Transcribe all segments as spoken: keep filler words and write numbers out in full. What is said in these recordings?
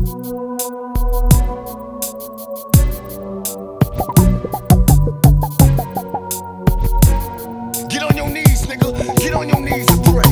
Get on your knees, nigga. Get on your knees and pray.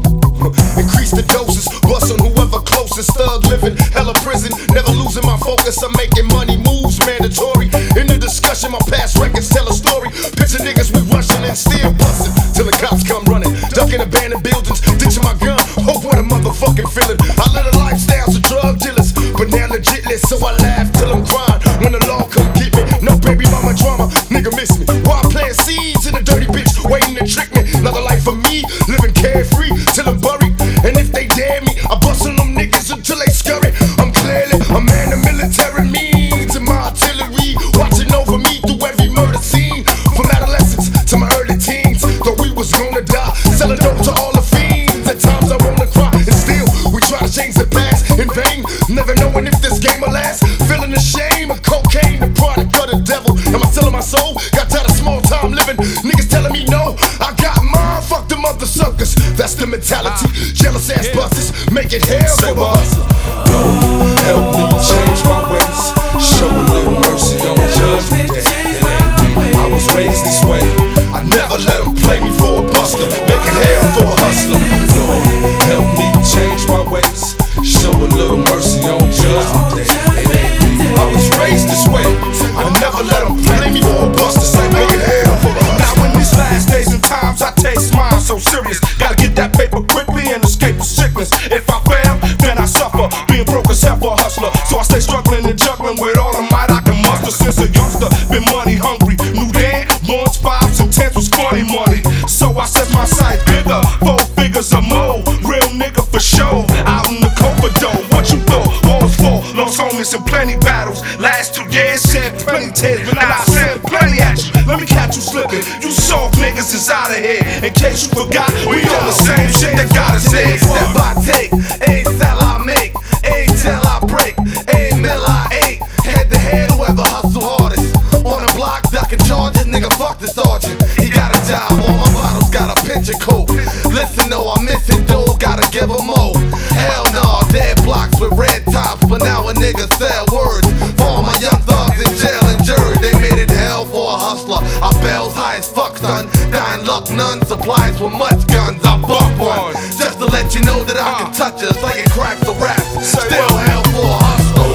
Increase the doses, bust on whoever closest. Thug living, hella prison, never losing my focus. I'm making money moves mandatory. In the discussion, my past records tell a story. Picture niggas we rushing and still busting till the cops come running, ducking abandoned buildings, ditching my gun. Hope what a motherfucking feeling. I live a lifestyle of drug dealers, but now legitless, so I laugh till I'm crying when the law come get me. No baby mama drama, nigga miss me. While playing seeds in a dirty bitch, waiting to trick me. Another life for me, living carefree till I'm buried. And if they dare me, I bust on them niggas until they scurry. I'm clearly a man of military means, and my artillery watching over me through every murder scene. From adolescence to my early teens, thought we was gonna die, selling dope to all the fiends. At times I wanna cry, and still we try to change the past in vain, never knowing if this game will last. Feeling the shame of cocaine, the product of the devil. Am I selling my soul? Got tired of small time living. Niggas telling me no, I got mine. Fuck them other suckers. That's the mentality. Jealous ass busters make it hell for the hustler. Lord, help me change my ways. Show a little mercy on Judgment Day. It ain't me. I was raised this way. I never let them play me for a buster. Make it hell for a hustler. Lord, help me change my ways. Show a little mercy on Judgment Day. It ain't me. I was raised this way. I never let them play me for a buster. Say make it hell for a hustler. Now in these last days and times, I taste mine so serious. Gotta get that paper quickly and escape the sickness. If I fail, then I suffer. Being broke is hell for a hustler. So I stay struggling and juggling with all the might I can muster. Since a youngster, been money hungry. Knew then, launch fives and tens was funny money. So I set my sights bigger, four figures or more. Real nigga for sure. Out in the Coverdale, what you thought? Walls fall, lost homies in plenty battles. Last two years, shed plenty tears, and I said plenty at you. Let me catch you slipping. You soft niggas is out of here. In case you forgot, we on the same shit that got us here. Step I take, a sell I make, a tell I break, a mill I ate. Head to head, whoever hustle hardest. On the block, ducking charges, nigga, fuck the sergeant. He got a job, all my bottles got a pinch of coke. Listen, though, I miss it, though, gotta give him more. Hell no, dead blocks with red tops, but now a nigga sell words. For all my young thugs in jail and jury, they made it hell for a hustler. I bells high as fuck, son. Dying luck, none supplies with much guns. I buck one, just to let you know that I can touch us like it cracks the rap. Still hell for a hustler.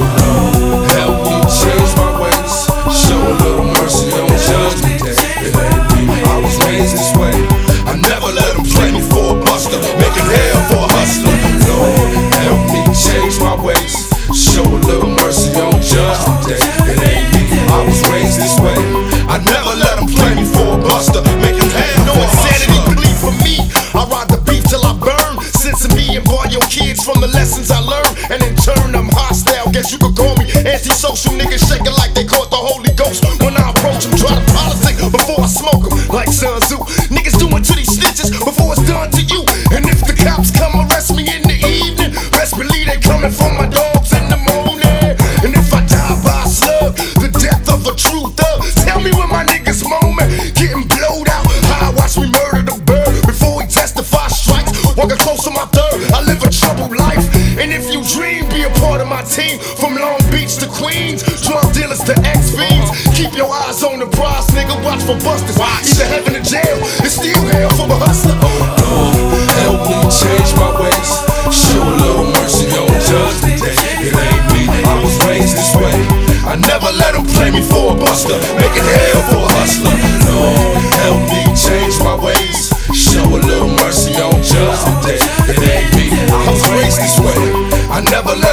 Help me change my ways. Show a little mercy on Judgment Day. It ain't me. I was raised this way. I never let them play me for a buster. Make it hell for a hustler. Lord, help me change my ways. Show a little mercy on Judgment Day. It ain't me. I was raised this way. I never let them play me for a buster. Make it hell No for a insanity hustler. plead for me. I ride the beef till I burn. Sense of me and boy your kids from the lessons I learned. And in turn I'm hostile. Guess you could call me antisocial. Niggas shaking like they caught the Holy Ghost. When I approach them, try to politic before I smoke them. Like Sun Tzu. Niggas doing to these snitches before it's done to you. And if the cops come arrest me in the evening, best believe they coming for my dogs in the morning. And if I die by a slug, the death of a true thug. Tell me when my niggas moment getting blowed out. How I watch me murder the bird before he testify strikes. Walking close to my third, I live a troubled life. And if you dream, be a part of my team. From Long Beach to Queens, drug dealers to ex-fiends. Keep your eyes on the prize, nigga, watch for busters. Either heaven or jail, it's still hell for a hustler. Help me change my ways. Show a little mercy on Judgment Day. It ain't me. I was raised this way. I never let them play me for a buster. Make it hell for a hustler. Lord, help me change my ways. Show a little mercy on Judgment Day. It ain't me. I was raised this way. I never let